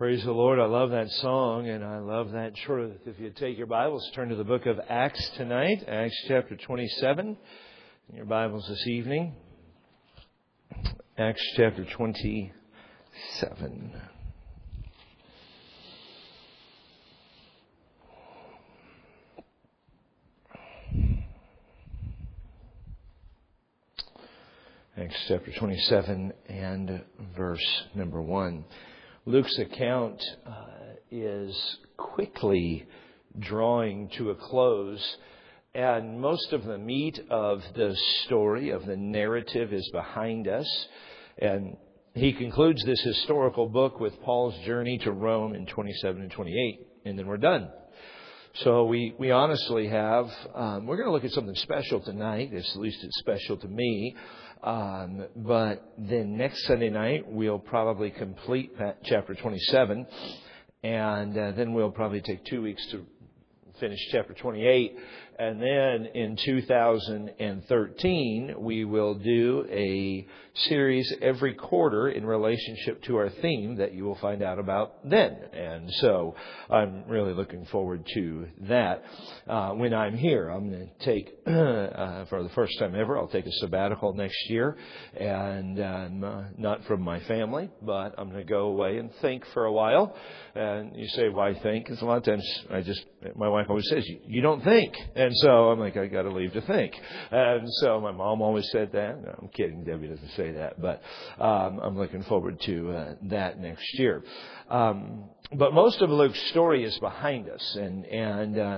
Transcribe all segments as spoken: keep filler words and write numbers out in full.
Praise the Lord. I love that song, and I love that truth. If you take your Bibles, turn to the book of Acts tonight, Acts chapter twenty-seven. In your Bibles this evening, Acts chapter twenty-seven. Acts chapter twenty-seven and verse number one. Luke's account uh, is quickly drawing to a close, and most of the meat of the story, of the narrative, is behind us. And he concludes this historical book with Paul's journey to Rome in twenty-seven and twenty-eight, and then we're done. So we, we honestly have, um, we're going to look at something special tonight. At least it's special to me. Um, but then next Sunday night, we'll probably complete chapter twenty-seven. And uh, then we'll probably take two weeks to finish chapter twenty-eight. And then in two thousand thirteen, we will do a series every quarter in relationship to our theme that you will find out about then. And so I'm really looking forward to that. Uh, when I'm here, I'm going to take, uh, for the first time ever, I'll take a sabbatical next year. And um, uh, not from my family, but I'm going to go away and think for a while. And you say, why think? Because a lot of times I just, my wife always says, you, you don't think. And so I'm like, I got to leave to think. And so my mom always said that. No, I'm kidding. Debbie doesn't say that. But um, I'm looking forward to uh, that next year. Um, but most of Luke's story is behind us. And, and uh,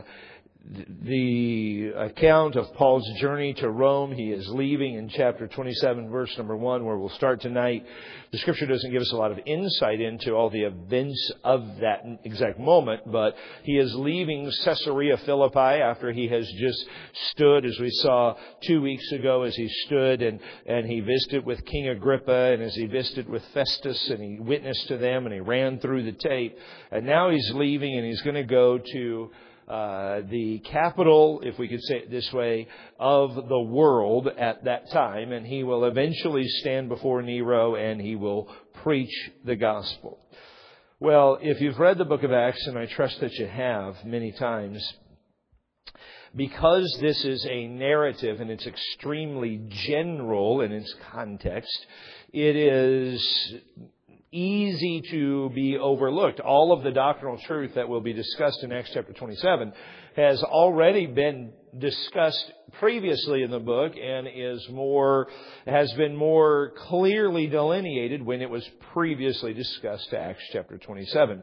the account of Paul's journey to Rome, he is leaving in chapter twenty-seven, verse number one, where we'll start tonight. The Scripture doesn't give us a lot of insight into all the events of that exact moment, but he is leaving Caesarea Philippi after he has just stood, as we saw two weeks ago, as he stood and, and he visited with King Agrippa, and as he visited with Festus, and he witnessed to them, and he ran through the tape. And now he's leaving, and he's going to go to Uh, the capital, if we could say it this way, of the world at that time. And he will eventually stand before Nero and he will preach the gospel. Well, if you've read the book of Acts, and I trust that you have many times, because this is a narrative and it's extremely general in its context, it is easy to be overlooked. All of the doctrinal truth that will be discussed in Acts chapter twenty-seven has already been discussed previously in the book and is more, has been more clearly delineated when it was previously discussed to Acts chapter twenty-seven.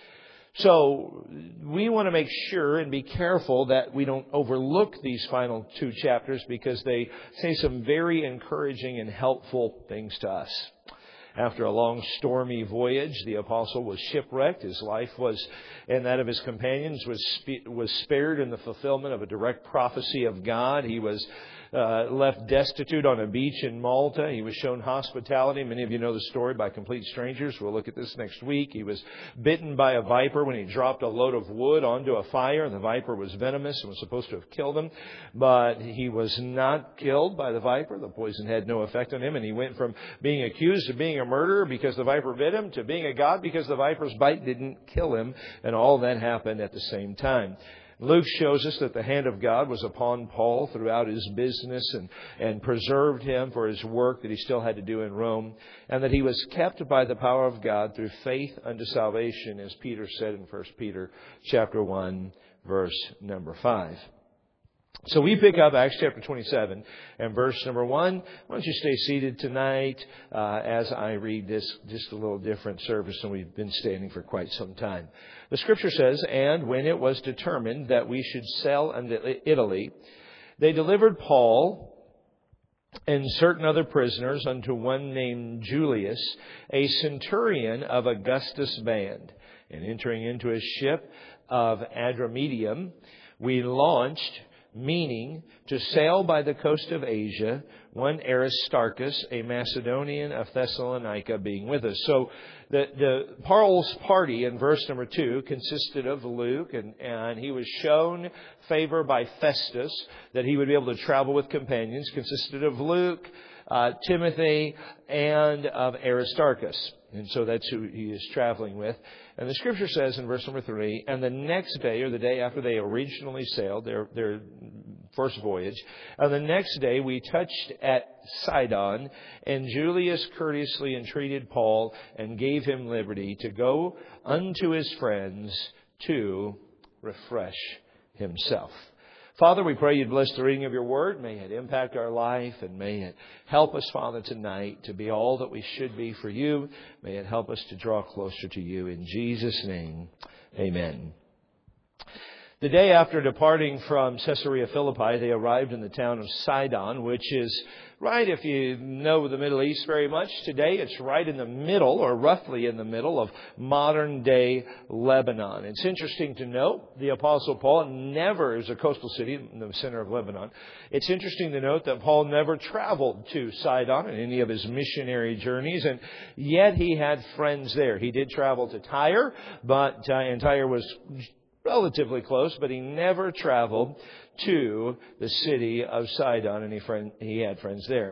So we want to make sure and be careful that we don't overlook these final two chapters, because they say some very encouraging and helpful things to us. After a long, stormy voyage, the apostle was shipwrecked. His life was, and that of his companions, was was spared in the fulfillment of a direct prophecy of God. He was uh, left destitute on a beach in Malta. He was shown hospitality. Many of you know the story, by complete strangers. We'll look at this next week. He was bitten by a viper when he dropped a load of wood onto a fire. The viper was venomous and was supposed to have killed him, but he was not killed by the viper. The poison had no effect on him, and he went from being accused of being a murderer because the viper bit him to being a god because the viper's bite didn't kill him. And all that happened at the same time. Luke shows us that the hand of God was upon Paul throughout his business and, and preserved him for his work that he still had to do in Rome, and that he was kept by the power of God through faith unto salvation, as Peter said in First Peter chapter one, verse number five. So we pick up Acts chapter twenty-seven and verse number one. Why don't you stay seated tonight uh, as I read this, just a little different service than we've been standing for quite some time. The Scripture says, "And when it was determined that we should sail unto Italy, they delivered Paul and certain other prisoners unto one named Julius, a centurion of Augustus' band. And entering into a ship of Adramyttium, we launched, meaning to sail by the coast of Asia, one Aristarchus, a Macedonian of Thessalonica, being with us." So the, the Paul's party in verse number two consisted of Luke, and, and he was shown favor by Festus that he would be able to travel with companions. Consisted of Luke, uh, Timothy, and of Aristarchus. And so that's who he is traveling with. And the scripture says in verse number three, and the next day, or the day after they originally sailed, their, their first voyage, and the next day we touched at Sidon, and Julius courteously entreated Paul and gave him liberty to go unto his friends to refresh himself. Father, we pray you'd bless the reading of your word. May it impact our life, and may it help us, Father, tonight to be all that we should be for you. May it help us to draw closer to you. In Jesus' name, amen. The day after departing from Caesarea Philippi, they arrived in the town of Sidon, which is right, if you know the Middle East very much today, it's right in the middle, or roughly in the middle, of modern-day Lebanon. It's interesting to note, the Apostle Paul never, is a coastal city in the center of Lebanon. It's interesting to note that Paul never traveled to Sidon in any of his missionary journeys, and yet he had friends there. He did travel to Tyre, but uh, and Tyre was relatively close, but he never traveled to the city of Sidon, and he, friend, he had friends there.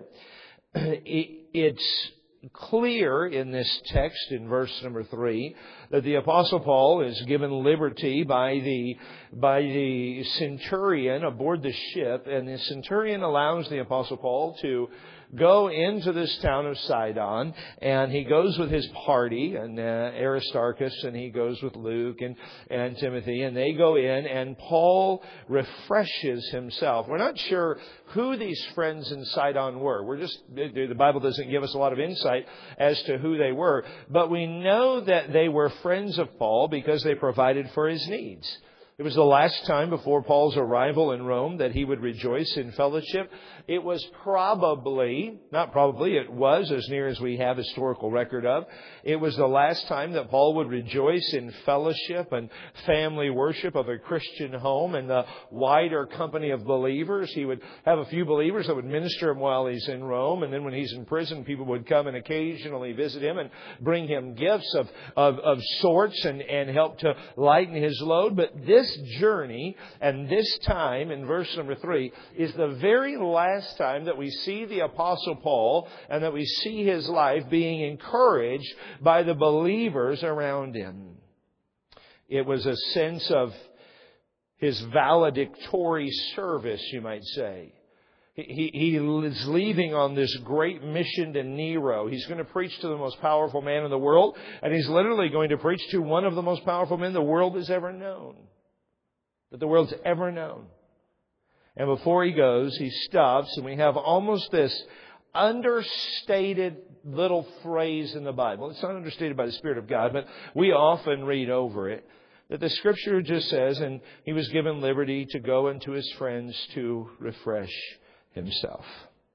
It's clear in this text, in verse number three, that the Apostle Paul is given liberty by the by the centurion aboard the ship, and the centurion allows the Apostle Paul to go into this town of Sidon, and he goes with his party, and uh, Aristarchus, and he goes with Luke and, and Timothy, and they go in, and Paul refreshes himself. We're not sure who these friends in Sidon were. We're just, the Bible doesn't give us a lot of insight as to who they were, but we know that they were friends of Paul because they provided for his needs. It was the last time before Paul's arrival in Rome that he would rejoice in fellowship. It was probably, not probably, it was, as near as we have historical record of, it was the last time that Paul would rejoice in fellowship and family worship of a Christian home and the wider company of believers. He would have a few believers that would minister him while he's in Rome, and then when he's in prison, people would come and occasionally visit him and bring him gifts of, of, of sorts and, and help to lighten his load. But this This journey and this time in verse number three is the very last time that we see the Apostle Paul and that we see his life being encouraged by the believers around him. It was a sense of his valedictory service, you might say. He, he is leaving on this great mission to Nero. He's going to preach to the most powerful man in the world, and he's literally going to preach to one of the most powerful men the world has ever known. That the world's ever known. And before he goes, he stops, and we have almost this understated little phrase in the Bible. It's not understated by the Spirit of God, but we often read over it. That the Scripture just says, and he was given liberty to go unto his friends to refresh himself.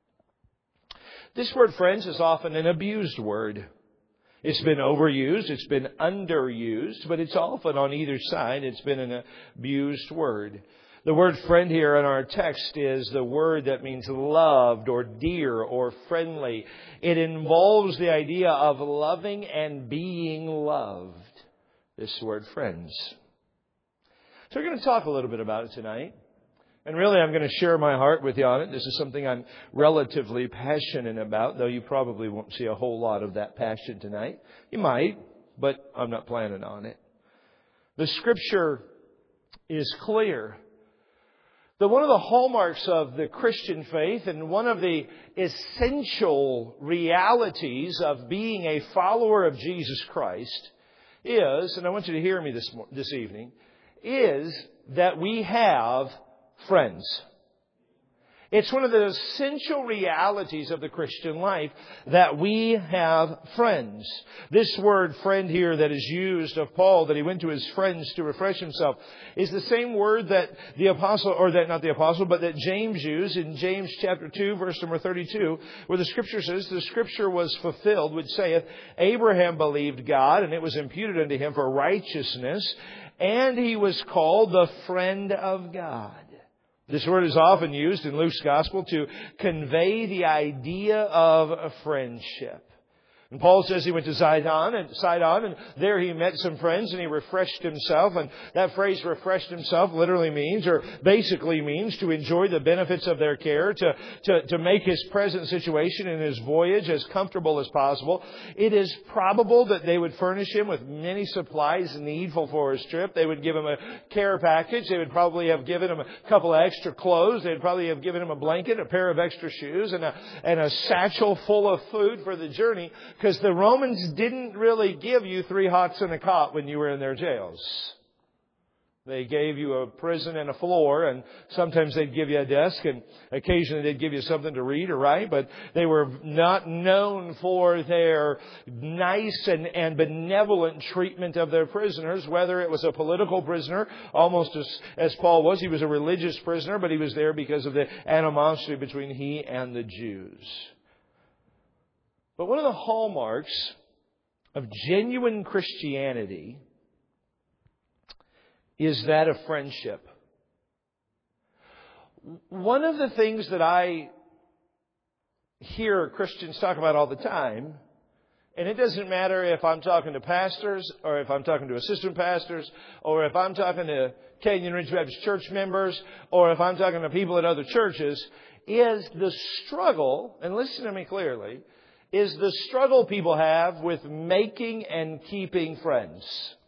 This word friends is often an abused word. It's been overused, it's been underused, but it's often on either side, it's been an abused word. The word friend here in our text is the word that means loved or dear or friendly. It involves the idea of loving and being loved. This word friends. So we're going to talk a little bit about it tonight. And really, I'm going to share my heart with you on it. This is something I'm relatively passionate about, though you probably won't see a whole lot of that passion tonight. You might, but I'm not planning on it. The Scripture is clear that one of the hallmarks of the Christian faith and one of the essential realities of being a follower of Jesus Christ is, and I want you to hear me this, this evening, is that we have friends. It's one of the essential realities of the Christian life that we have friends. This word friend here that is used of Paul, that he went to his friends to refresh himself, is the same word that the apostle, or that not the apostle, but that James used in James chapter two, verse number thirty-two, where the Scripture says, the Scripture was fulfilled, which saith, Abraham believed God, and it was imputed unto him for righteousness, and he was called the friend of God. This word is often used in Luke's Gospel to convey the idea of a friendship. And Paul says he went to Sidon, and Sidon, and there he met some friends, and he refreshed himself. And that phrase, refreshed himself, literally means, or basically means, to enjoy the benefits of their care, to, to, to make his present situation and his voyage as comfortable as possible. It is probable that they would furnish him with many supplies needful for his trip. They would give him a care package. They would probably have given him a couple of extra clothes. They'd probably have given him a blanket, a pair of extra shoes, and a, and a satchel full of food for the journey. Because the Romans didn't really give you three hots and a cot when you were in their jails. They gave you a prison and a floor, and sometimes they'd give you a desk, and occasionally they'd give you something to read or write, but they were not known for their nice and, and benevolent treatment of their prisoners, whether it was a political prisoner, almost as, as Paul was. He was a religious prisoner, but he was there because of the animosity between he and the Jews. But one of the hallmarks of genuine Christianity is that of friendship. One of the things that I hear Christians talk about all the time, and it doesn't matter if I'm talking to pastors, or if I'm talking to assistant pastors, or if I'm talking to Canyon Ridge Baptist Church members, or if I'm talking to people at other churches, is the struggle, and listen to me clearly, is the struggle people have with making and keeping friends.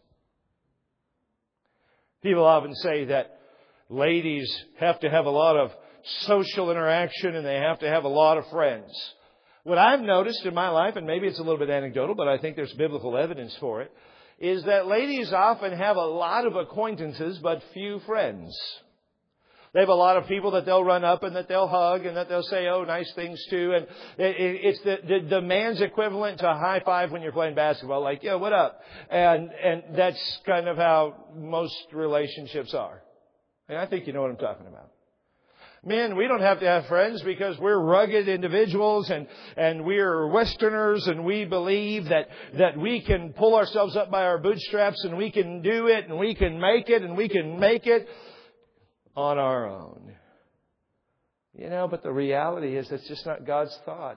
People often say that ladies have to have a lot of social interaction and they have to have a lot of friends. What I've noticed in my life, and maybe it's a little bit anecdotal, but I think there's biblical evidence for it, is that ladies often have a lot of acquaintances but few friends. They have a lot of people that they'll run up and that they'll hug and that they'll say, oh, nice things to. And it's the, the, the man's equivalent to a high five when you're playing basketball. Like, yeah, what up? And, and that's kind of how most relationships are. And I think you know what I'm talking about. Men, we don't have to have friends because we're rugged individuals and, and we're Westerners and we believe that, that we can pull ourselves up by our bootstraps and we can do it and we can make it and we can make it on our own. You know, but the reality is that's just not God's thought.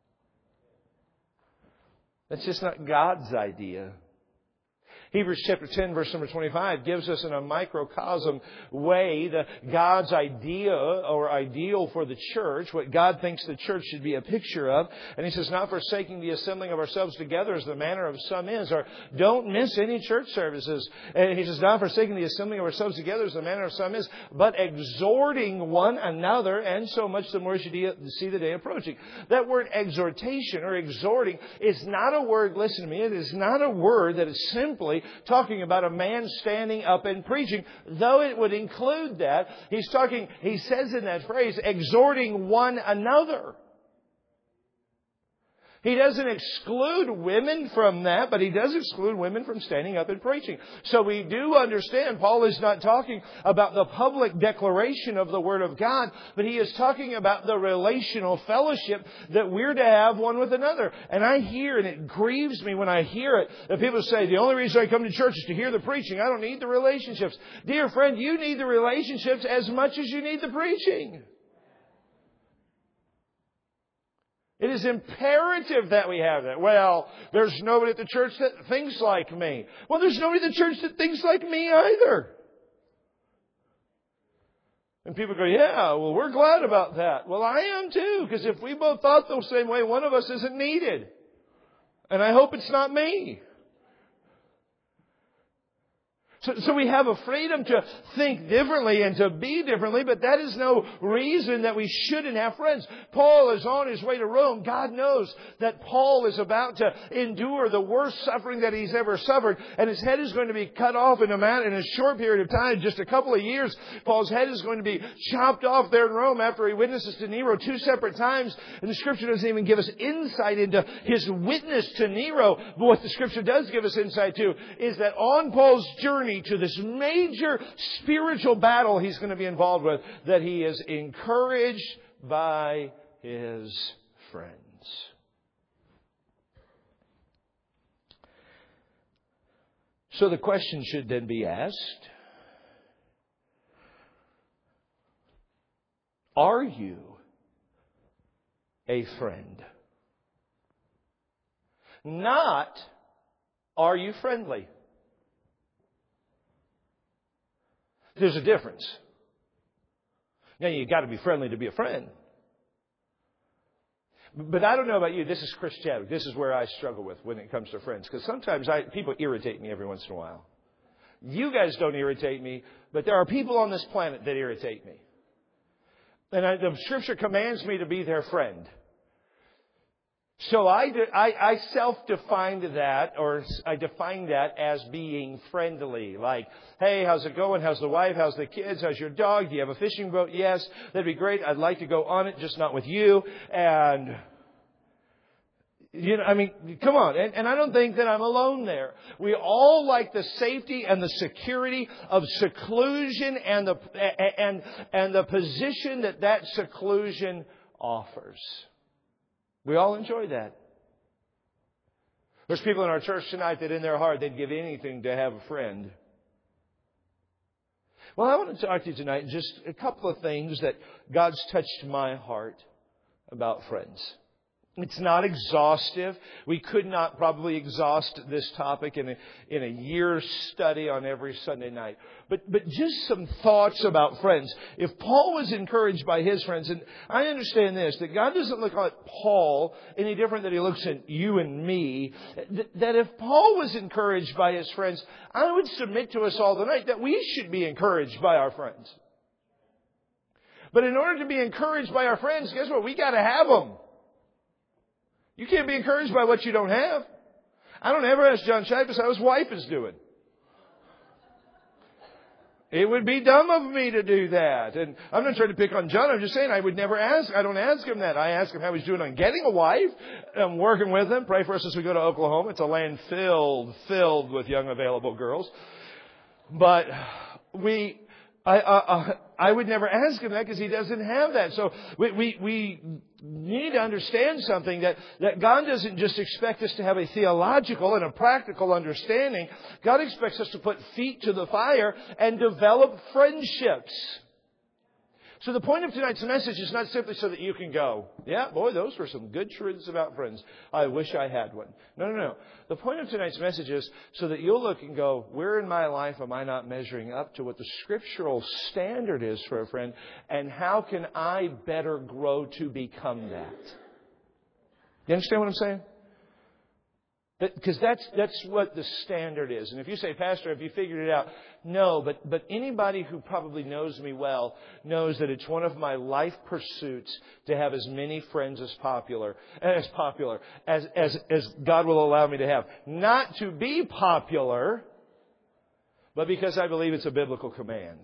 That's just not God's idea. Hebrews chapter ten, verse number twenty-five gives us in a microcosm way the God's idea or ideal for the church, what God thinks the church should be a picture of. And He says, not forsaking the assembling of ourselves together as the manner of some is, or don't miss any church services. And He says, not forsaking the assembling of ourselves together as the manner of some is, but exhorting one another, and so much the more as you see the day approaching. That word exhortation or exhorting is not a word, listen to me, it is not a word that is simply talking about a man standing up and preaching, though it would include that. He's talking, he says in that phrase, exhorting one another. He doesn't exclude women from that, but He does exclude women from standing up and preaching. So we do understand Paul is not talking about the public declaration of the Word of God, but he is talking about the relational fellowship that we're to have one with another. And I hear, and it grieves me when I hear it, that people say, the only reason I come to church is to hear the preaching. I don't need the relationships. Dear friend, you need the relationships as much as you need the preaching. It is imperative that we have that. Well, there's nobody at the church that thinks like me. Well, there's nobody at the church that thinks like me either. And people go, yeah, well, we're glad about that. Well, I am too, because if we both thought the same way, one of us isn't needed. And I hope it's not me. So, so we have a freedom to think differently and to be differently, but that is no reason that we shouldn't have friends. Paul is on his way to Rome. God knows that Paul is about to endure the worst suffering that he's ever suffered, and his head is going to be cut off in a man in a short period of time, just a couple of years. Paul's head is going to be chopped off there in Rome after he witnesses to Nero two separate times, and the Scripture doesn't even give us insight into his witness to Nero. But what the Scripture does give us insight to is that on Paul's journey to this major spiritual battle he's going to be involved with, that he is encouraged by his friends. So the question should then be asked, are you a friend? Not, are you friendly? There's a difference. Now, you've got to be friendly to be a friend. But I don't know about you. This is Chris Chadwick. This is where I struggle with when it comes to friends. Because sometimes I, people irritate me every once in a while. You guys don't irritate me, but there are people on this planet that irritate me. And I, the Scripture commands me to be their friend. So I, I, I self-defined that, or I defined that as being friendly. Like, hey, how's it going? How's the wife? How's the kids? How's your dog? Do you have a fishing boat? Yes, that'd be great. I'd like to go on it, just not with you. And, you know, I mean, come on. And, and I don't think that I'm alone there. We all like the safety and the security of seclusion and the, and, and the position that that seclusion offers. We all enjoy that. There's people in our church tonight that in their heart they'd give anything to have a friend. Well, I want to talk to you tonight just a couple of things that God's touched my heart about friends. It's not exhaustive. We could not probably exhaust this topic in a, in a year's study on every Sunday night. But, but just some thoughts about friends. If Paul was encouraged by his friends, and I understand this, that God doesn't look at Paul any different than He looks at you and me, that if Paul was encouraged by his friends, I would submit to us all tonight that we should be encouraged by our friends. But in order to be encouraged by our friends, guess what? We got to have them. You can't be encouraged by what you don't have. I don't ever ask John Chipas how his wife is doing. It would be dumb of me to do that. And I'm not trying to pick on John. I'm just saying I would never ask. I don't ask him that. I ask him how he's doing on getting a wife. I'm working with him. Pray for us as we go to Oklahoma. It's a land filled, filled with young available girls. But we... I, I, I would never ask him that because he doesn't have that. So we, we, we need to understand something, that, that God doesn't just expect us to have a theological and a practical understanding. God expects us to put feet to the fire and develop friendships. So the point of tonight's message is not simply so that you can go, yeah, boy, those were some good truths about friends. I wish I had one. No, no, no. The point of tonight's message is so that you'll look and go, where in my life am I not measuring up to what the scriptural standard is for a friend? And how can I better grow to become that? You understand what I'm saying? Because that's that's what the standard is. And if you say, Pastor, have you figured it out? No, but but anybody who probably knows me well knows that it's one of my life pursuits to have as many friends as popular as popular as as as God will allow me to have. Not to be popular, but because I believe it's a biblical command.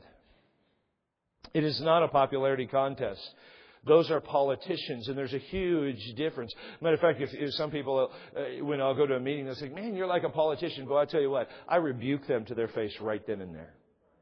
It is not a popularity contest. Those are politicians, and there's a huge difference. Matter of fact, if, if some people, uh, when I'll go to a meeting, they'll say, man, you're like a politician. Boy, I tell you what, I rebuke them to their face right then and there.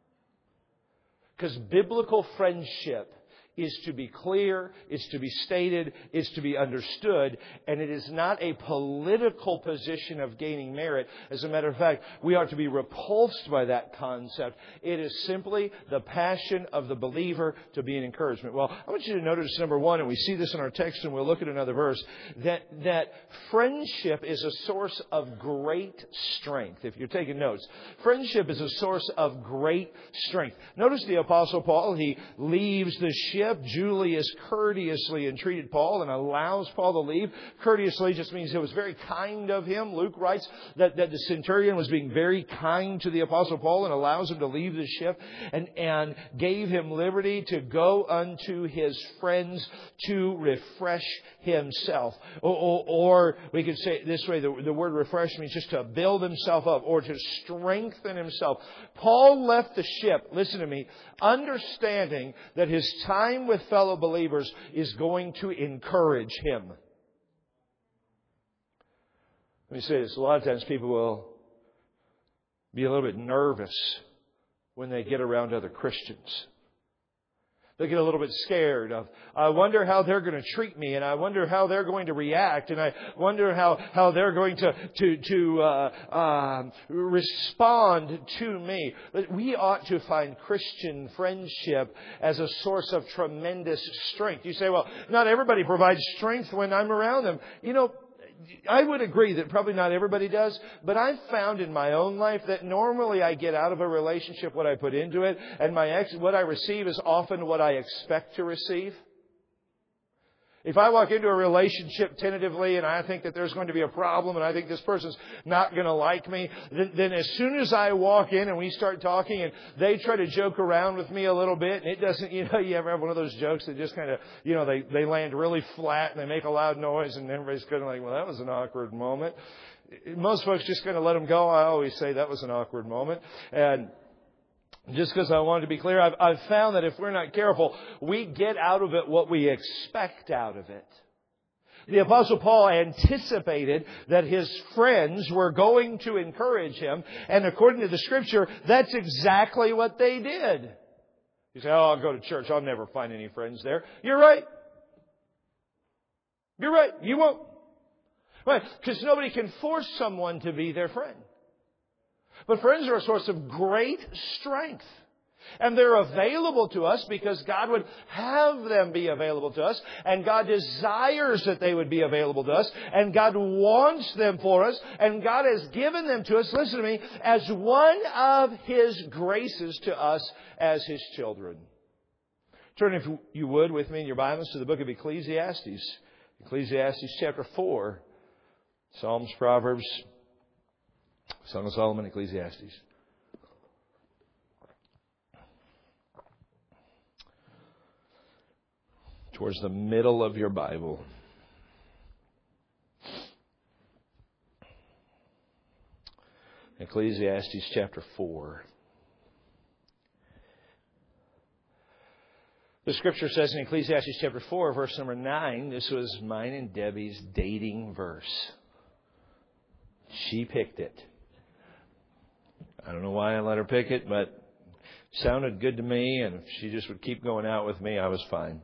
Because biblical friendship is to be clear, it's to be stated, it's to be understood, and it is not a political position of gaining merit. As a matter of fact, we are to be repulsed by that concept. It is simply the passion of the believer to be an encouragement. Well, I want you to notice, number one, and we see this in our text, and we'll look at another verse, that, that friendship is a source of great strength. If you're taking notes, friendship is a source of great strength. Notice the Apostle Paul, he leaves the ship. Julius courteously entreated Paul and allows Paul to leave. Courteously just means it was very kind of him. Luke writes that, that the centurion was being very kind to the Apostle Paul and allows him to leave the ship and, and gave him liberty to go unto his friends to refresh himself. Or, or, or we could say it this way, the, the word refresh means just to build himself up or to strengthen himself. Paul left the ship, listen to me, understanding that his time with fellow believers is going to encourage him. Let me say this. A lot of times people will be a little bit nervous when they get around other Christians. They get a little bit scared of, I wonder how they're going to treat me, and I wonder how they're going to react, and I wonder how, how they're going to, to, to uh, uh, respond to me. But we ought to find Christian friendship as a source of tremendous strength. You say, well, not everybody provides strength when I'm around them. You know, I would agree that probably not everybody does, but I've found in my own life that normally I get out of a relationship what I put into it, and my ex, what I receive is often what I expect to receive. If I walk into a relationship tentatively and I think that there's going to be a problem and I think this person's not going to like me, then, then as soon as I walk in and we start talking and they try to joke around with me a little bit and it doesn't, you know, you ever have one of those jokes that just kind of, you know, they, they land really flat and they make a loud noise and everybody's kind of like, well, that was an awkward moment. Most folks just kind of let them go. I always say that was an awkward moment. And just because I wanted to be clear, I've, I've found that if we're not careful, we get out of it what we expect out of it. The Apostle Paul anticipated that his friends were going to encourage him, and according to the Scripture, that's exactly what they did. You say, oh, I'll go to church. I'll never find any friends there. You're right. You're right. You won't. Right? Because nobody can force someone to be their friend. But friends are a source of great strength. And they're available to us because God would have them be available to us. And God desires that they would be available to us. And God wants them for us. And God has given them to us, listen to me, as one of His graces to us as His children. Turn, if you would, with me in your Bibles to the book of Ecclesiastes. Ecclesiastes chapter four. Psalms, Proverbs, Song of Solomon, Ecclesiastes. Towards the middle of your Bible. Ecclesiastes chapter four. The Scripture says in Ecclesiastes chapter four, verse number nine, this was mine and Debbie's dating verse. She picked it. I don't know why I let her pick it, but it sounded good to me, and if she just would keep going out with me, I was fine.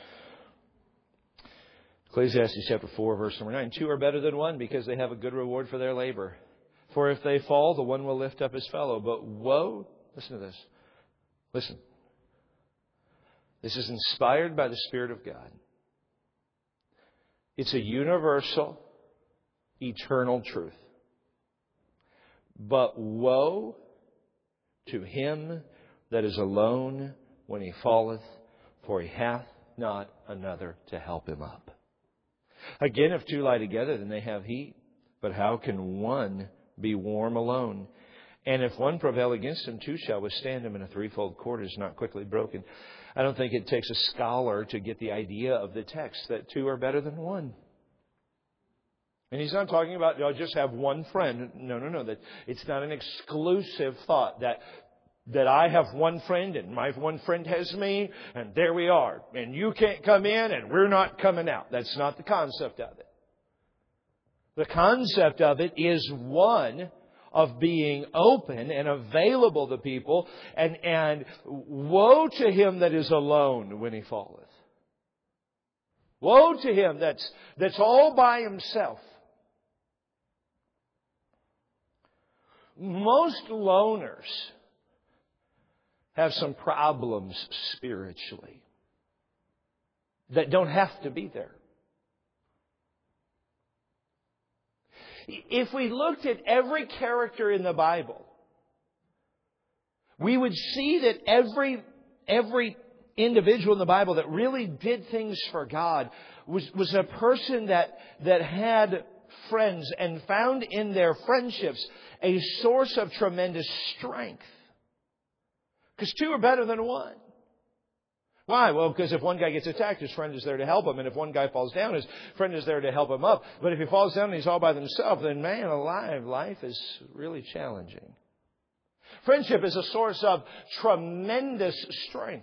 Ecclesiastes chapter four, verse number nine. Two are better than one because they have a good reward for their labor. For if they fall, the one will lift up his fellow. But woe, listen to this. Listen. This is inspired by the Spirit of God. It's a universal, eternal truth. But woe to him that is alone when he falleth, for he hath not another to help him up. Again, if two lie together, then they have heat. But how can one be warm alone? And if one prevail against him, two shall withstand him, and a threefold cord is not quickly broken. I don't think it takes a scholar to get the idea of the text that two are better than one. And he's not talking about, I'll just have one friend. No, no, no. That it's not an exclusive thought that that I have one friend and my one friend has me, and there we are. And you can't come in and we're not coming out. That's not the concept of it. The concept of it is one of being open and available to people, and, and woe to him that is alone when he falleth. Woe to him that's, that's all by himself. Most loners have some problems spiritually that don't have to be there. If we looked at every character in the Bible, we would see that every every individual in the Bible that really did things for God was, was a person that, that had friends and found in their friendships a source of tremendous strength. Because two are better than one. Why? Well, because if one guy gets attacked, his friend is there to help him. And if one guy falls down, his friend is there to help him up. But if he falls down and he's all by himself, then man alive, life is really challenging. Friendship is a source of tremendous strength.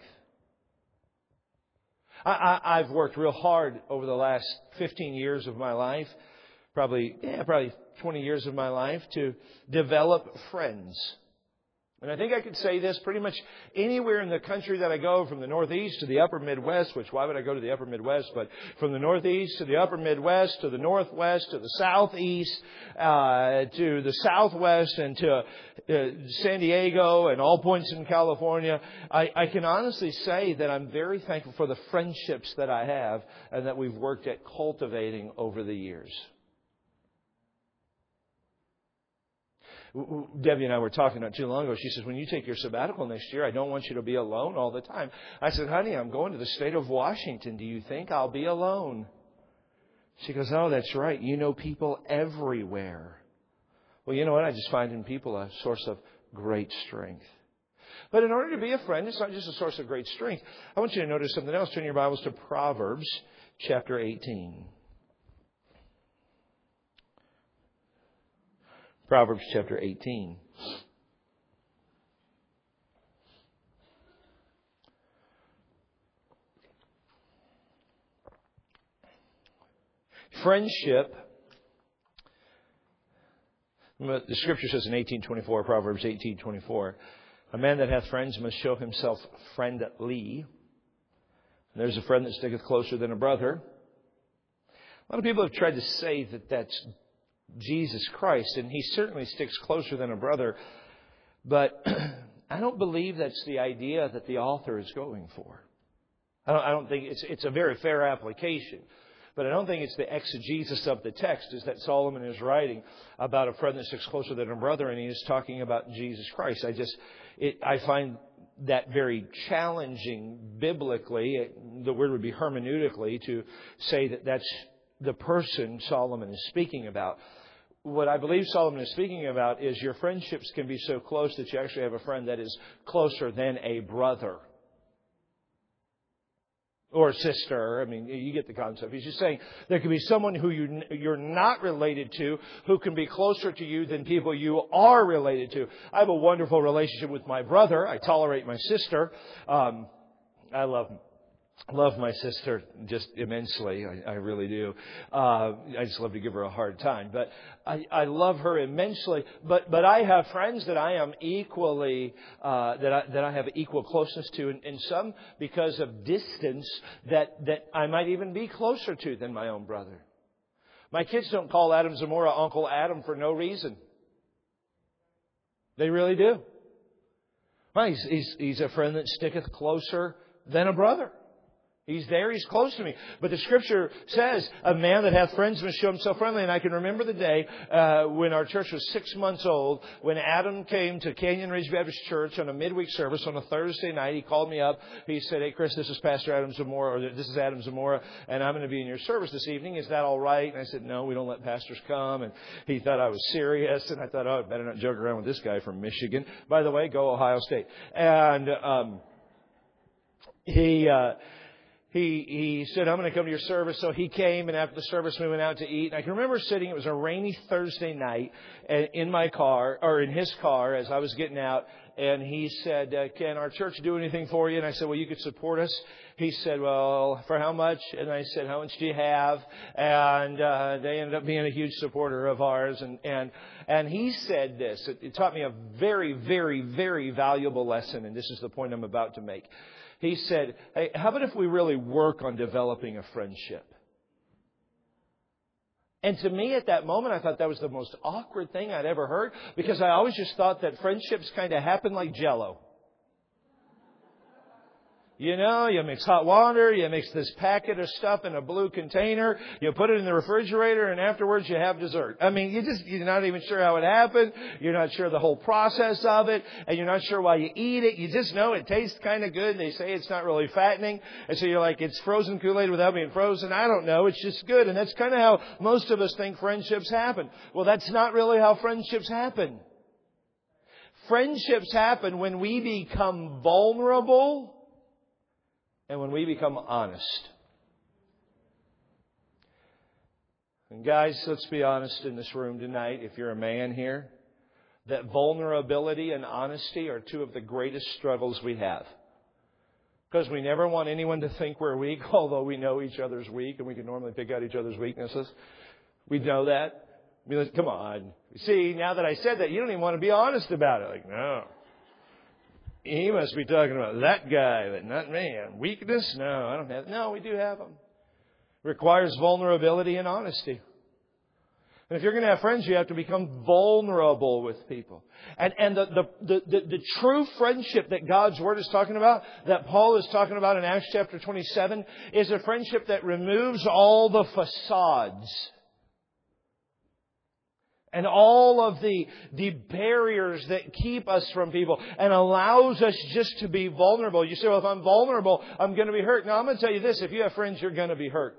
I, I, I've worked real hard over the last fifteen years of my life, probably, yeah, probably twenty years of my life, to develop friends. And I think I could say this pretty much anywhere in the country that I go, from the Northeast to the Upper Midwest, which why would I go to the Upper Midwest? But from the Northeast to the Upper Midwest, to the Northwest, to the Southeast, uh, to the Southwest, and to uh, San Diego and all points in California, I, I can honestly say that I'm very thankful for the friendships that I have and that we've worked at cultivating over the years. Debbie and I were talking not too long ago. She says, when you take your sabbatical next year, I don't want you to be alone all the time. I said, honey, I'm going to the state of Washington. Do you think I'll be alone? She goes, oh, that's right. You know people everywhere. Well, you know what? I just find in people a source of great strength. But in order to be a friend, it's not just a source of great strength. I want you to notice something else. Turn your Bibles to Proverbs chapter eighteen. Proverbs chapter eighteen. Friendship. The Scripture says in eighteen twenty-four, Proverbs eighteen twenty-four, a man that hath friends must show himself friendly. And there's a friend that sticketh closer than a brother. A lot of people have tried to say that that's Jesus Christ, and He certainly sticks closer than a brother. But I don't believe that's the idea that the author is going for. I don't, I don't think it's, it's a very fair application. But I don't think it's the exegesis of the text is that Solomon is writing about a friend that sticks closer than a brother, and he is talking about Jesus Christ. I just, it, I find that very challenging biblically. The word would be hermeneutically to say that that's the person Solomon is speaking about. What I believe Solomon is speaking about is your friendships can be so close that you actually have a friend that is closer than a brother. Or sister. I mean, you get the concept. He's just saying there can be someone who you, you're not related to who can be closer to you than people you are related to. I have a wonderful relationship with my brother. I tolerate my sister. Um, I love Love my sister just immensely. I, I really do. Uh, I just love to give her a hard time. But I, I love her immensely. But but I have friends that I am equally, uh, that I, that I have equal closeness to. And, and some, because of distance, that, that I might even be closer to than my own brother. My kids don't call Adam Zamora Uncle Adam for no reason. They really do. Well, he's, he's, he's a friend that sticketh closer than a brother. He's there. He's close to me. But the Scripture says, a man that hath friends must show himself friendly. And I can remember the day uh, when our church was six months old, when Adam came to Canyon Ridge Baptist Church on a midweek service on a Thursday night. He called me up. He said, hey, Chris, this is Pastor Adam Zamora, or this is Adam Zamora, and I'm going to be in your service this evening. Is that all right? And I said, no, we don't let pastors come. And he thought I was serious. And I thought, oh, I better not joke around with this guy from Michigan. By the way, go Ohio State. And um, he... Uh, He he said, I'm going to come to your service. So he came, and after the service, we went out to eat. And I can remember sitting, it was a rainy Thursday night, in my car, or in his car, as I was getting out. And he said, uh, can our church do anything for you? And I said, well, you could support us. He said, well, for how much? And I said, how much do you have? And uh, they ended up being a huge supporter of ours. And and and he said this. It, it taught me a very, very, very valuable lesson. And this is the point I'm about to make. He said, hey, how about if we really work on developing a friendship? And to me at that moment, I thought that was the most awkward thing I'd ever heard, because I always just thought that friendships kind of happen like Jell-O. You know, you mix hot water, you mix this packet of stuff in a blue container, you put it in the refrigerator, and afterwards you have dessert. I mean, you just, you're not even sure how it happened, you're not sure the whole process of it, and you're not sure why you eat it. You just know it tastes kind of good, and they say it's not really fattening, and so you're like, it's frozen Kool-Aid without being frozen. I don't know, it's just good. And that's kind of how most of us think friendships happen. Well, that's not really how friendships happen. Friendships happen when we become vulnerable and when we become honest. And guys, let's be honest in this room tonight. If you're a man here, that vulnerability and honesty are two of the greatest struggles we have. Because we never want anyone to think we're weak, although we know each other's weak, and we can normally pick out each other's weaknesses. We know that. I mean, come on. See, now that I said that, you don't even want to be honest about it. Like, no. He must be talking about that guy, but not me. Weakness? No, I don't have. No, we do have them. It requires vulnerability and honesty. And if you're going to have friends, you have to become vulnerable with people. And and the, the, the, the, the true friendship that God's Word is talking about, that Paul is talking about in Acts chapter twenty-seven, is a friendship that removes all the facades. And all of the, the barriers that keep us from people and allows us just to be vulnerable. You say, well, if I'm vulnerable, I'm going to be hurt. Now, I'm going to tell you this. If you have friends, you're going to be hurt.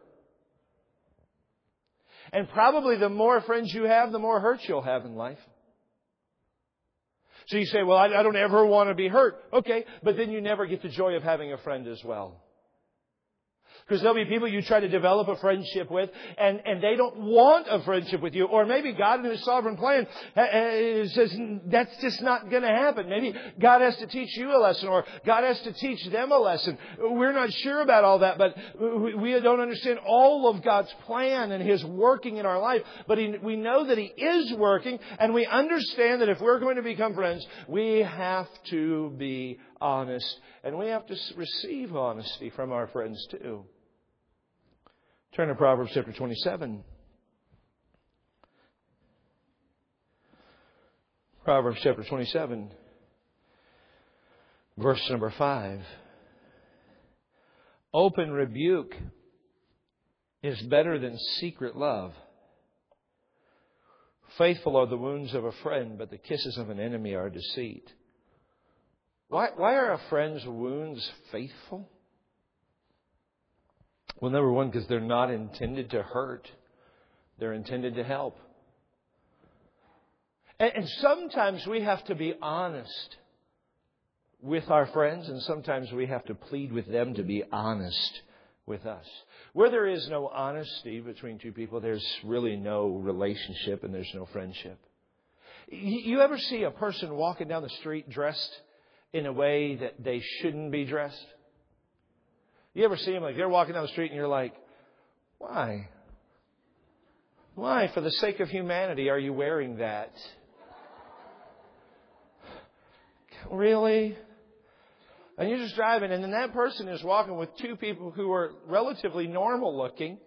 And probably the more friends you have, the more hurt you'll have in life. So you say, well, I, I don't ever want to be hurt. Okay, but then you never get the joy of having a friend as well. Because there'll be people you try to develop a friendship with, and, and they don't want a friendship with you. Or maybe God in His sovereign plan uh, says that's just not going to happen. Maybe God has to teach you a lesson, or God has to teach them a lesson. We're not sure about all that, but we don't understand all of God's plan and His working in our life. But he, we know that He is working, and we understand that if we're going to become friends, we have to be honest. And we have to receive honesty from our friends too. Turn to Proverbs chapter twenty-seven. Proverbs chapter twenty-seven, verse number five. Open rebuke is better than secret love. Faithful are the wounds of a friend, but the kisses of an enemy are deceit. Why, why are a friend's wounds faithful? Well, number one, because they're not intended to hurt. They're intended to help. And, and sometimes we have to be honest with our friends, and sometimes we have to plead with them to be honest with us. Where there is no honesty between two people, there's really no relationship and there's no friendship. You, you ever see a person walking down the street dressed in a way that they shouldn't be dressed? You ever see them like they're walking down the street and you're like, why? Why, for the sake of humanity, are you wearing that? Really? And you're just driving, and then that person is walking with two people who are relatively normal looking.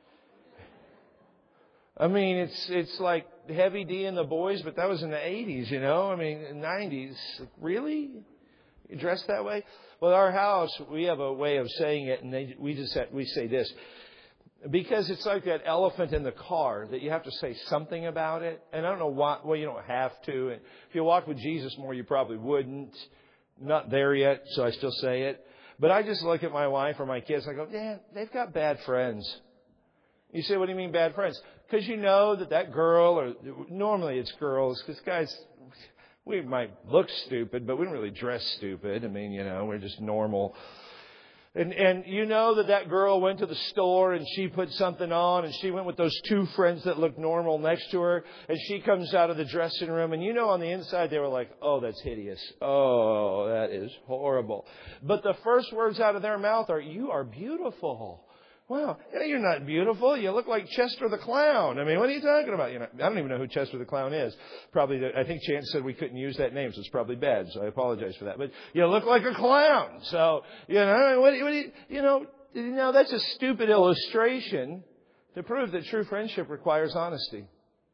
I mean, it's it's like Heavy D and the Boys, but that was in the eighties, you know? I mean, nineties. Really? You dress that way? Well, our house, we have a way of saying it, and they, we just we say this. Because it's like that elephant in the car, that you have to say something about it. And I don't know why, well, you don't have to. If you walked with Jesus more, you probably wouldn't. Not there yet, so I still say it. But I just look at my wife or my kids, I go, yeah, they've got bad friends. You say, what do you mean bad friends? Because you know that that girl, or normally it's girls, because guys, we might look stupid, but we don't really dress stupid. I mean, you know, we're just normal. And and you know that that girl went to the store and she put something on and she went with those two friends that looked normal next to her, and she comes out of the dressing room and you know on the inside they were like, oh, that's hideous. Oh, that is horrible. But the first words out of their mouth are, you are beautiful. Wow, you're not beautiful. You look like Chester the Clown. I mean, what are you talking about? You know, I don't even know who Chester the Clown is. Probably, I think Chance said we couldn't use that name, so it's probably bad. So I apologize for that. But you look like a clown. So you know, what, what, you know, now that's a stupid illustration to prove that true friendship requires honesty.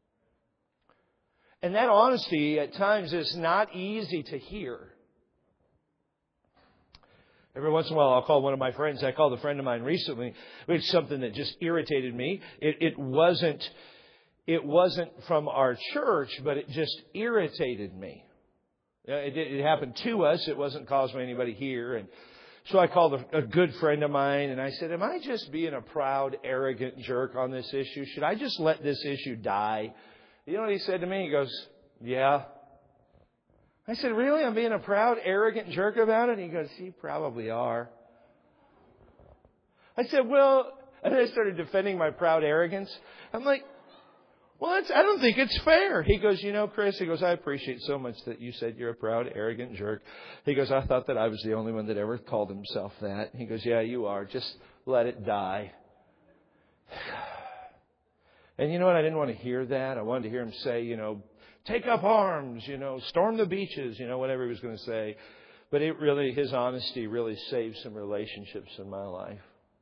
And that honesty at times is not easy to hear. Every once in a while, I'll call one of my friends. I called a friend of mine recently. It's something that just irritated me. It, it wasn't, it wasn't from our church, but it just irritated me. It, it happened to us. It wasn't caused by anybody here. And so I called a, a good friend of mine, and I said, am I just being a proud, arrogant jerk on this issue? Should I just let this issue die? You know what he said to me? He goes, yeah. I said, really? I'm being a proud, arrogant jerk about it? He goes, you probably are. I said, well, and I started defending my proud arrogance. I'm like, well, that's, I don't think it's fair. He goes, you know, Chris, he goes, I appreciate so much that you said you're a proud, arrogant jerk. He goes, I thought that I was the only one that ever called himself that. He goes, yeah, you are. Just let it die. And you know what? I didn't want to hear that. I wanted to hear him say, you know, take up arms, you know, storm the beaches, you know, whatever he was going to say. But it really, his honesty really saved some relationships in my life.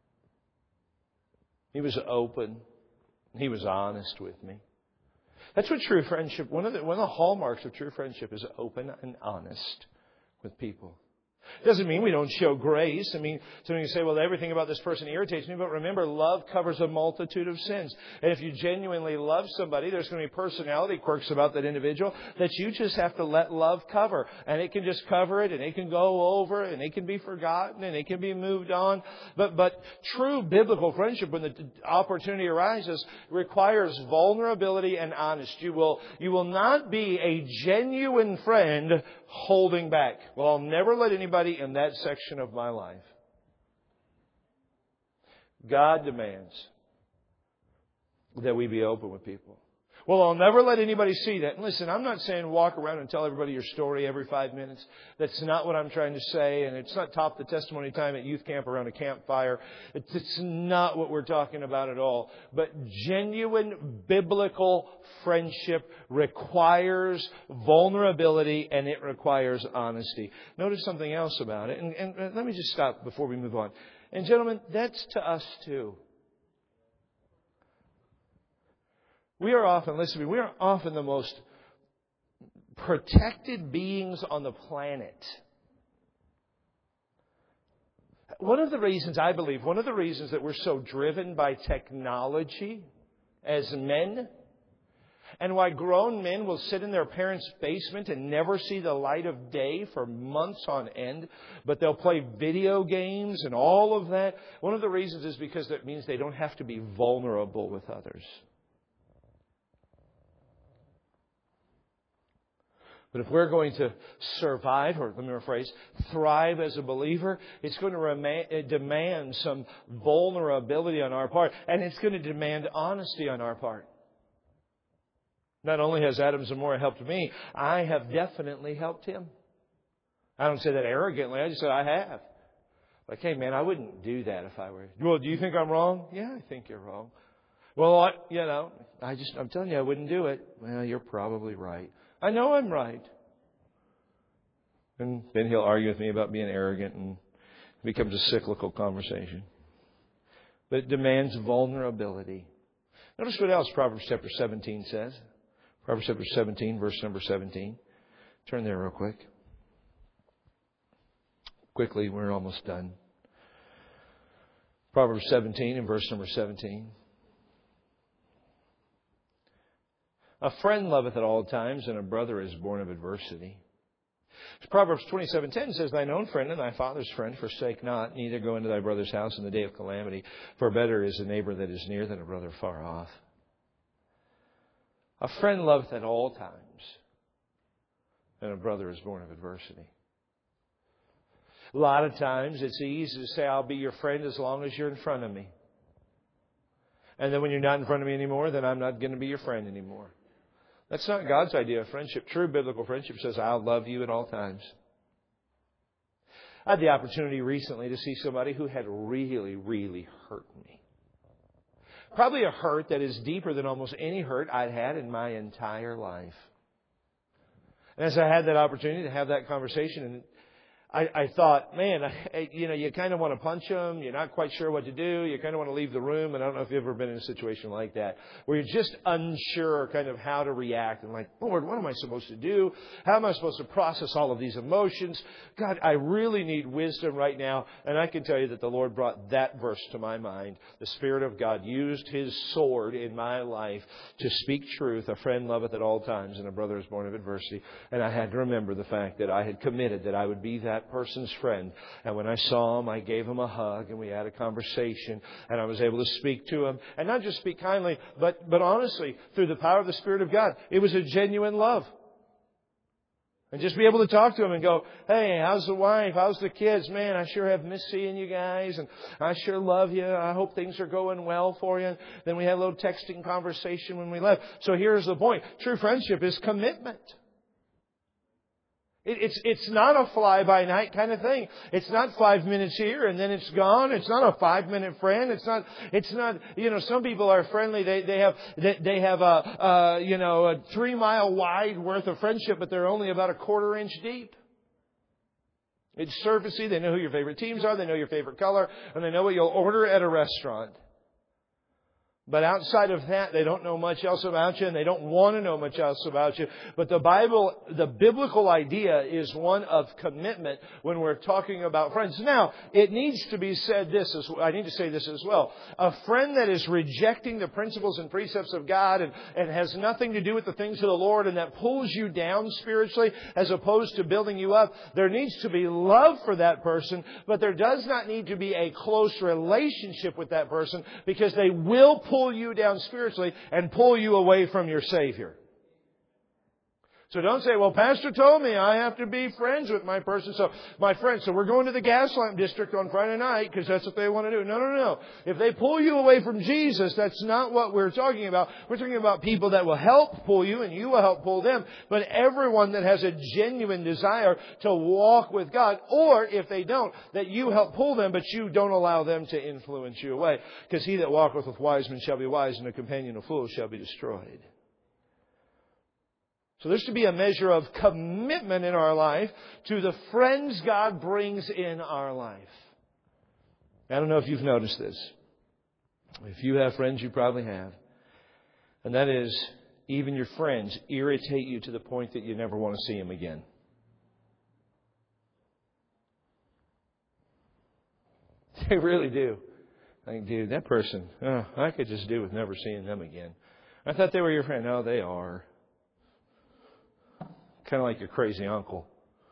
He was open. He was honest with me. That's what true friendship, one of the, one of the hallmarks of true friendship is open and honest with people. Doesn't mean we don't show grace. I mean, some of you say, well, everything about this person irritates me. But remember, love covers a multitude of sins. And if you genuinely love somebody, there's going to be personality quirks about that individual that you just have to let love cover. And it can just cover it, and it can go over, and it can be forgotten, and it can be moved on. But, but true biblical friendship, when the opportunity arises, requires vulnerability and honesty. You will, you will not be a genuine friend holding back. Well, I'll never let anybody in that section of my life. God demands that we be open with people. Well, I'll never let anybody see that. And listen, I'm not saying walk around and tell everybody your story every five minutes. That's not what I'm trying to say. And it's not top the testimony time at youth camp around a campfire. It's, it's not what we're talking about at all. But genuine biblical friendship requires vulnerability, and it requires honesty. Notice something else about it. And, and let me just stop before we move on. And gentlemen, that's to us too. We are often, listen to me, we are often the most protected beings on the planet. One of the reasons, I believe, one of the reasons that we're so driven by technology as men, and why grown men will sit in their parents' basement and never see the light of day for months on end, but they'll play video games and all of that. One of the reasons is because that means they don't have to be vulnerable with others. But if we're going to survive, or let me rephrase, thrive as a believer, it's going to rema- demand some vulnerability on our part. And it's going to demand honesty on our part. Not only has Adam Zamora helped me, I have definitely helped him. I don't say that arrogantly. I just said I have. Like, hey, man, I wouldn't do that if I were. Well, do you think I'm wrong? Yeah, I think you're wrong. Well, I, you know, I just, I'm telling you, I wouldn't do it. Well, you're probably right. I know I'm right. And then he'll argue with me about being arrogant, and it becomes a cyclical conversation. But it demands vulnerability. Notice what else Proverbs chapter seventeen says. Proverbs chapter seventeen, verse number seventeen. Turn there real quick. Quickly, we're almost done. Proverbs seventeen and verse number seventeen. A friend loveth at all times, and a brother is born of adversity. Proverbs twenty-seven ten says, thine own friend and thy father's friend forsake not, neither go into thy brother's house in the day of calamity. For better is a neighbor that is near than a brother far off. A friend loveth at all times, and a brother is born of adversity. A lot of times it's easy to say, I'll be your friend as long as you're in front of me. And then when you're not in front of me anymore, then I'm not going to be your friend anymore. That's not God's idea of friendship. True biblical friendship says, I'll love you at all times. I had the opportunity recently to see somebody who had really, really hurt me. Probably a hurt that is deeper than almost any hurt I'd had in my entire life. And as I had that opportunity to have that conversation, and I, I thought, man, I, you know, you kind of want to punch them. You're not quite sure what to do. You kind of want to leave the room. And I don't know if you've ever been in a situation like that, where you're just unsure kind of how to react. And like, Lord, what am I supposed to do? How am I supposed to process all of these emotions? God, I really need wisdom right now. And I can tell you that the Lord brought that verse to my mind. The Spirit of God used His sword in my life to speak truth. A friend loveth at all times, and a brother is born of adversity. And I had to remember the fact that I had committed that I would be that person's friend. And when I saw him, I gave him a hug, and we had a conversation, and I was able to speak to him, and not just speak kindly, but but honestly, through the power of the Spirit of God. It was a genuine love. And just be able to talk to him and go, hey, how's the wife? How's the kids? Man, I sure have missed seeing you guys, and I sure love you. I hope things are going well for you. Then we had a little texting conversation when we left. So here's the point. True friendship is commitment. It's it's not a fly-by-night kind of thing. It's not five minutes here and then it's gone. It's not a five-minute friend. It's not. It's not. You know, some people are friendly. They they have they, they have a, a you know a three-mile wide worth of friendship, but they're only about a quarter inch deep. It's surfacey. They know who your favorite teams are. They know your favorite color, and they know what you'll order at a restaurant. But outside of that, they don't know much else about you, and they don't want to know much else about you. But the Bible, the biblical idea is one of commitment when we're talking about friends. Now, it needs to be said this, as I need to say this as well. A friend that is rejecting the principles and precepts of God and, and has nothing to do with the things of the Lord and that pulls you down spiritually as opposed to building you up, there needs to be love for that person, but there does not need to be a close relationship with that person, because they will pull pull you down spiritually and pull you away from your Savior. So don't say, well, Pastor told me I have to be friends with my person. So my friend, so we're going to the Gaslamp District on Friday night because that's what they want to do. No, no, no. If they pull you away from Jesus, that's not what we're talking about. We're talking about people that will help pull you and you will help pull them. But everyone that has a genuine desire to walk with God, or if they don't, that you help pull them, but you don't allow them to influence you away. Because he that walketh with wise men shall be wise, and a companion of fools shall be destroyed. So there's to be a measure of commitment in our life to the friends God brings in our life. I don't know if you've noticed this. If you have friends, you probably have. And that is, even your friends irritate you to the point that you never want to see them again. They really do. I think, dude, that person, oh, I could just do with never seeing them again. I thought they were your friend. No, they are. Kind of like your crazy uncle.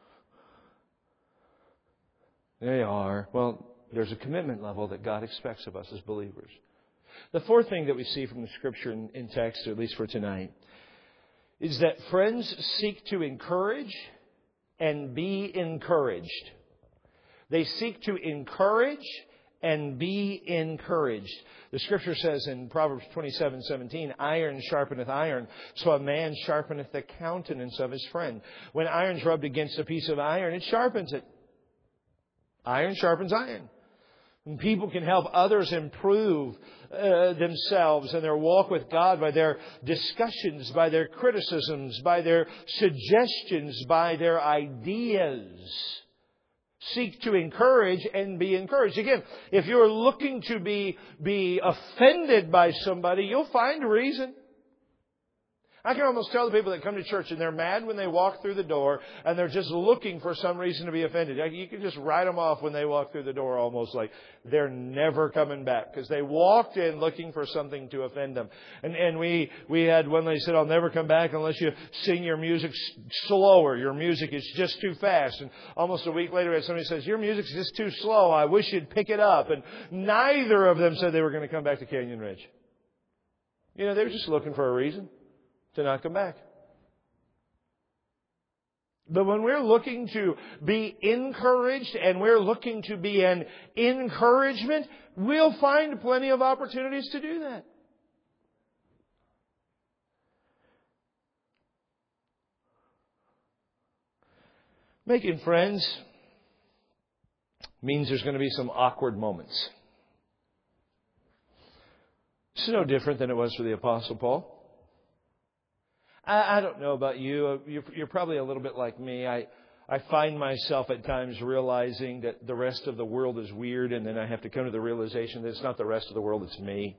They are. Well, there's a commitment level that God expects of us as believers. The fourth thing that we see from the Scripture in, in text, at least for tonight, is that friends seek to encourage and be encouraged. They seek to encourage and be encouraged. The Scripture says in Proverbs twenty-seven seventeen, iron sharpeneth iron, so a man sharpeneth the countenance of his friend. When iron's rubbed against a piece of iron, it sharpens it. Iron sharpens iron. And people can help others improve uh, themselves and their walk with God by their discussions, by their criticisms, by their suggestions, by their ideas. Seek to encourage and be encouraged. Again, if you're looking to be, be offended by somebody, you'll find a reason. I can almost tell the people that come to church and they're mad when they walk through the door and they're just looking for some reason to be offended. You can just write them off when they walk through the door, almost like they're never coming back because they walked in looking for something to offend them. And, and we, we had one lady said, I'll never come back unless you sing your music slower. Your music is just too fast. And almost a week later, we had somebody says, your music's just too slow. I wish you'd pick it up. And neither of them said they were going to come back to Canyon Ridge. You know, they were just looking for a reason to not come back. But when we're looking to be encouraged and we're looking to be an encouragement, we'll find plenty of opportunities to do that. Making friends means there's going to be some awkward moments. It's no different than it was for the Apostle Paul. I don't know about you. You're, you're probably a little bit like me. I, I find myself at times realizing that the rest of the world is weird, and then I have to come to the realization that it's not the rest of the world, it's me.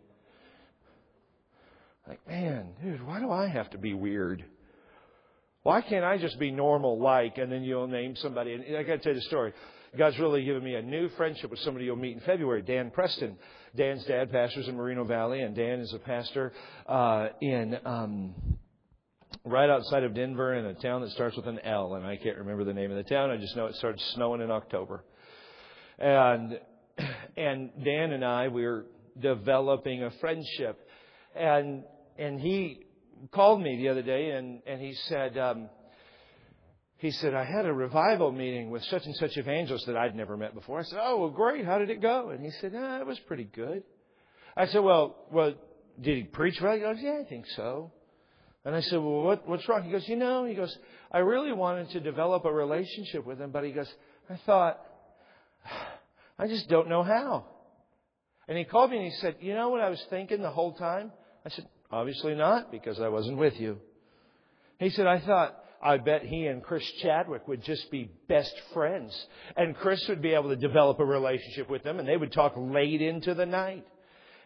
Like, man, dude, why do I have to be weird? Why can't I just be normal like, and then you'll name somebody? And I got to tell you the story. God's really given me a new friendship with somebody you'll meet in February, Dan Preston. Dan's dad pastors in Moreno Valley, and Dan is a pastor uh, in... Um, right outside of Denver in a town that starts with an L, and I can't remember the name of the town. I just know it started snowing in October. And and Dan and I, we were developing a friendship. And and he called me the other day, and, and he said, um, he said, I had a revival meeting with such and such evangelist that I'd never met before. I said, oh, well, great. How did it go? And he said, ah, it was pretty good. I said, well, well, did he preach well? He goes, yeah, I think so. And I said, well, what, what's wrong? He goes, you know, he goes, I really wanted to develop a relationship with him, but he goes, I thought, I just don't know how. And he called me and he said, you know what I was thinking the whole time? I said, obviously not, because I wasn't with you. He said, I thought, I bet he and Chris Chadwick would just be best friends. And Chris would be able to develop a relationship with them, and they would talk late into the night.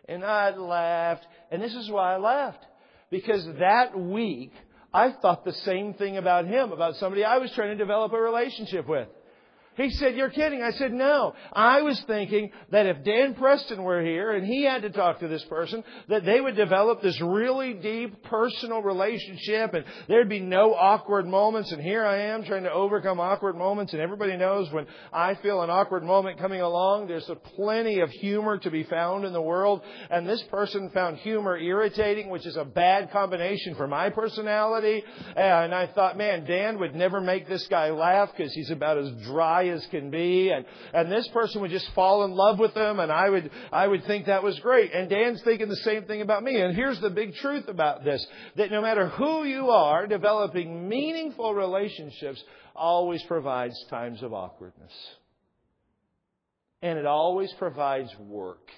And I laughed. And this is why I laughed. Because that week, I thought the same thing about him, about somebody I was trying to develop a relationship with. He said, "You're kidding." I said, "No." I was thinking that if Dan Preston were here and he had to talk to this person, that they would develop this really deep personal relationship and there'd be no awkward moments. And here I am trying to overcome awkward moments. And everybody knows when I feel an awkward moment coming along, there's a plenty of humor to be found in the world. And this person found humor irritating, which is a bad combination for my personality. And I thought, man, Dan would never make this guy laugh because he's about as dry as can be, and and this person would just fall in love with them, and I would I would think that was great. And Dan's thinking the same thing about me. And here's the big truth about this, that no matter who you are, developing meaningful relationships always provides times of awkwardness. And it always provides work.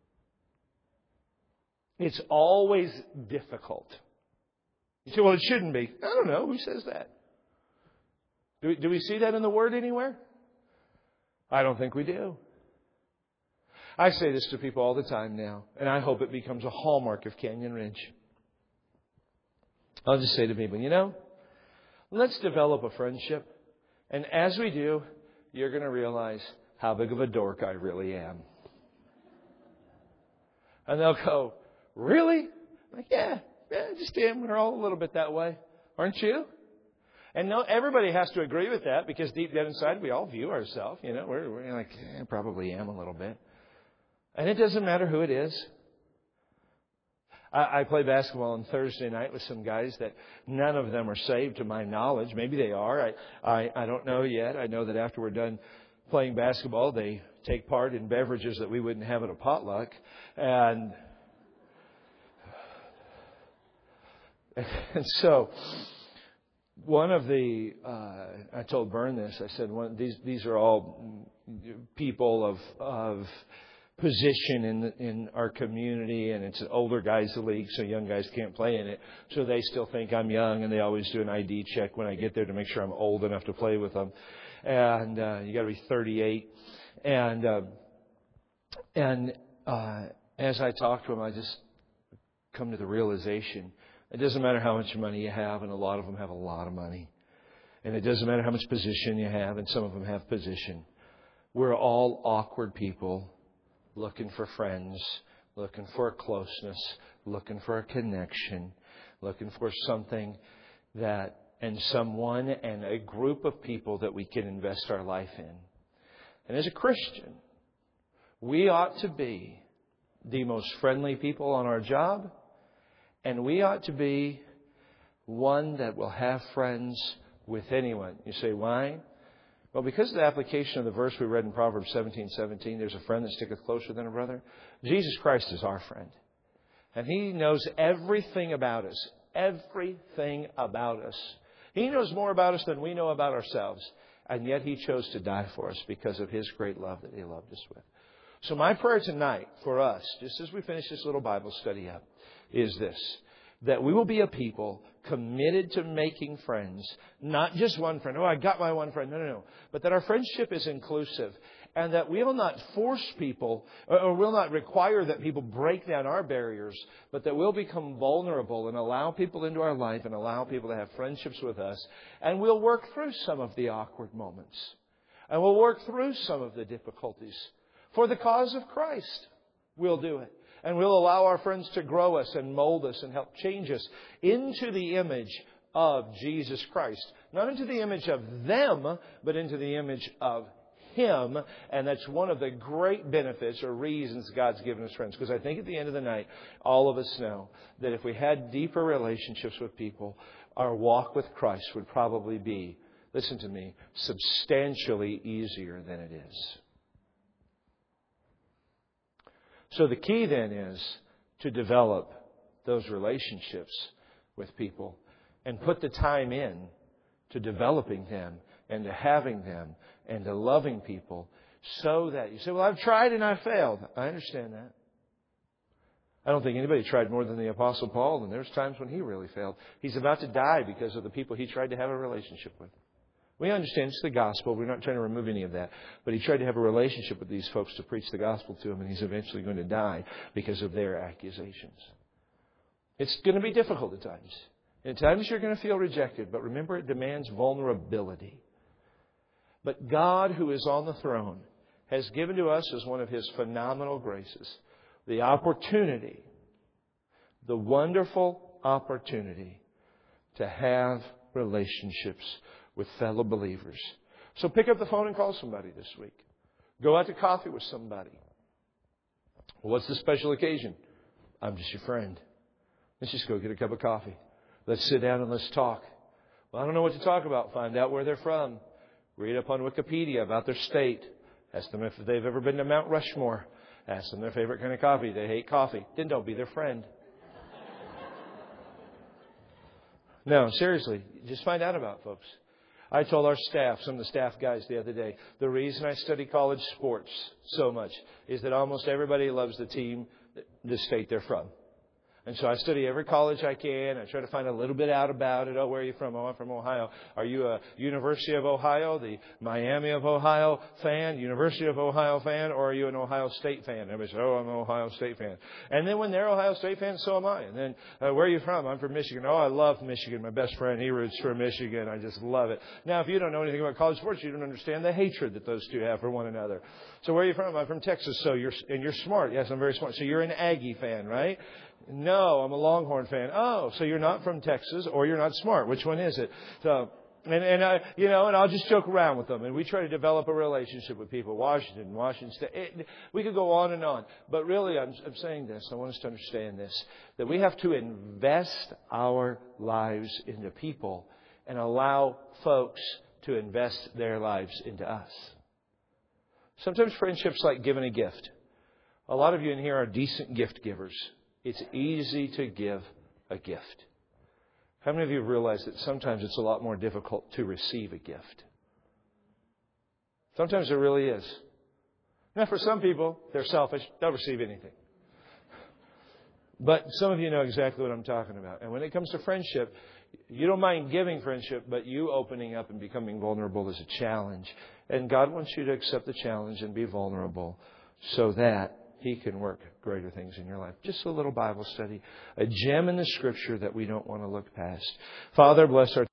It's always difficult. You say, well, it shouldn't be. I don't know. Who says that? Do we, do we see that in the Word anywhere? I don't think we do. I say this to people all the time now, and I hope it becomes a hallmark of Canyon Ridge. I'll just say to people, you know, let's develop a friendship. And as we do, you're going to realize how big of a dork I really am. And they'll go, really? I'm like, yeah, yeah, just am. We're all a little bit that way. Aren't you? And no, everybody has to agree with that, because deep down inside we all view ourselves. You know, we're, we're like, eh, I probably am a little bit. And it doesn't matter who it is. I, I play basketball on Thursday night with some guys that none of them are saved to my knowledge. Maybe they are. I, I, I don't know yet. I know that after we're done playing basketball, they take part in beverages that we wouldn't have at a potluck. And, and so... One of the, uh, I told Bern this, I said, one, these these are all people of of position in in our community, and it's an older guys' league, so young guys can't play in it. So they still think I'm young, and they always do an I D check when I get there to make sure I'm old enough to play with them. And uh, you got to be thirty-eight. And uh, and uh, as I talk to them, I just come to the realization. It doesn't matter how much money you have, and a lot of them have a lot of money. And it doesn't matter how much position you have, and some of them have position. We're all awkward people looking for friends, looking for a closeness, looking for a connection, looking for something that, and someone and a group of people that we can invest our life in. And as a Christian, we ought to be the most friendly people on our job. And we ought to be one that will have friends with anyone. You say, why? Well, because of the application of the verse we read in Proverbs seventeen seventeen, there's a friend that sticketh closer than a brother. Jesus Christ is our friend. And He knows everything about us. Everything about us. He knows more about us than we know about ourselves. And yet He chose to die for us because of His great love that He loved us with. So my prayer tonight for us, just as we finish this little Bible study up, is this: that we will be a people committed to making friends, not just one friend. Oh, I got my one friend. No, no, no. But that our friendship is inclusive, and that we will not force people, or will not require that people break down our barriers, but that we'll become vulnerable and allow people into our life and allow people to have friendships with us. And we'll work through some of the awkward moments. And we'll work through some of the difficulties. For the cause of Christ, we'll do it. And we'll allow our friends to grow us and mold us and help change us into the image of Jesus Christ. Not into the image of them, but into the image of Him. And that's one of the great benefits or reasons God's given us friends. Because I think at the end of the night, all of us know that if we had deeper relationships with people, our walk with Christ would probably be, listen to me, substantially easier than it is. So the key then is to develop those relationships with people and put the time in to developing them and to having them and to loving people, so that you say, well, I've tried and I failed. I understand that. I don't think anybody tried more than the Apostle Paul, and there's times when he really failed. He's about to die because of the people he tried to have a relationship with. We understand it's the gospel. We're not trying to remove any of that. But he tried to have a relationship with these folks to preach the gospel to them, and he's eventually going to die because of their accusations. It's going to be difficult at times. At times you're going to feel rejected, but remember, it demands vulnerability. But God, who is on the throne, has given to us as one of His phenomenal graces the opportunity, the wonderful opportunity to have relationships with fellow believers. So pick up the phone and call somebody this week. Go out to coffee with somebody. Well, what's the special occasion? I'm just your friend. Let's just go get a cup of coffee. Let's sit down and let's talk. Well, I don't know what to talk about. Find out where they're from. Read up on Wikipedia about their state. Ask them if they've ever been to Mount Rushmore. Ask them their favorite kind of coffee. They hate coffee. Then don't be their friend. No, seriously. Just find out about folks. I told our staff, some of the staff guys the other day, the reason I study college sports so much is that almost everybody loves the team, the state they're from. And so I study every college I can. I try to find a little bit out about it. Oh, where are you from? Oh, I'm from Ohio. Are you a University of Ohio, the Miami of Ohio fan, University of Ohio fan, or are you an Ohio State fan? Everybody says, oh, I'm an Ohio State fan. And then when they're Ohio State fans, so am I. And then, uh, where are you from? I'm from Michigan. Oh, I love Michigan. My best friend, he roots for Michigan. I just love it. Now, if you don't know anything about college sports, you don't understand the hatred that those two have for one another. So where are you from? I'm from Texas. So you're, and you're smart. Yes, I'm very smart. So you're an Aggie fan, right? No, I'm a Longhorn fan. Oh, so you're not from Texas or you're not smart. Which one is it? So, and, and I, you know, and I'll just joke around with them. And we try to develop a relationship with people. Washington, Washington State. It, we could go on and on. But really, I'm, I'm saying this. I want us to understand this. That we have to invest our lives into people and allow folks to invest their lives into us. Sometimes friendship's like giving a gift. A lot of you in here are decent gift givers. It's easy to give a gift. How many of you have realized that sometimes it's a lot more difficult to receive a gift? Sometimes it really is. Now, for some people, they're selfish. They'll receive anything. But some of you know exactly what I'm talking about. And when it comes to friendship, you don't mind giving friendship, but you opening up and becoming vulnerable is a challenge. And God wants you to accept the challenge and be vulnerable so that He can work greater things in your life. Just a little Bible study. A gem in the Scripture that we don't want to look past. Father, bless our